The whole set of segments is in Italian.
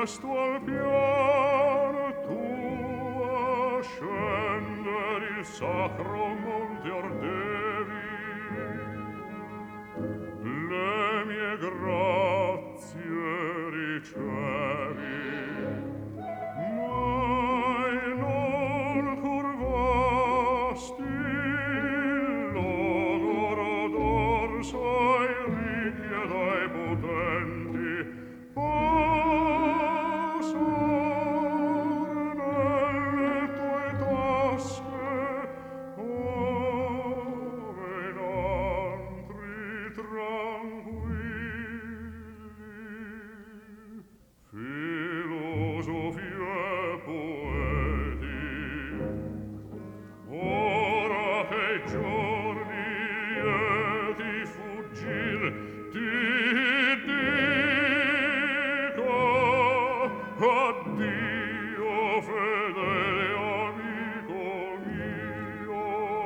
presto al pian tuo scender il sacro monte ardevi, le mie grazie ricevi, mai non curvasti il logoro dorso ai ricchi ed ai potenti, passar nelle tue tasche, ove in altri tranquilli. Filosofi e poeti, ora che i giorni lieti fuggir, ti dico addio, fedele amico mio.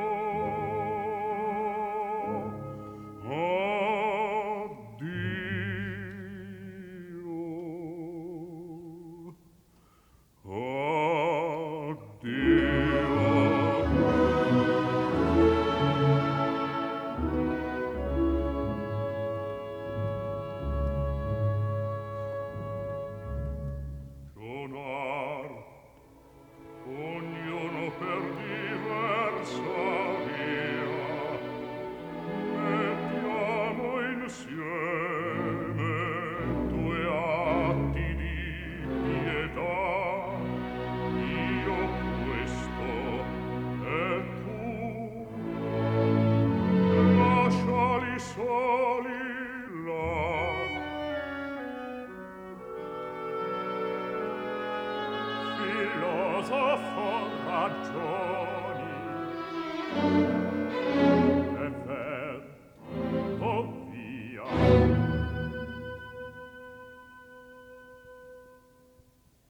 Sonar, ognuno per diversa via, mettiamo insieme due atti di pietà, io questo e tu, lasciali soli là. Filosofo ragioni,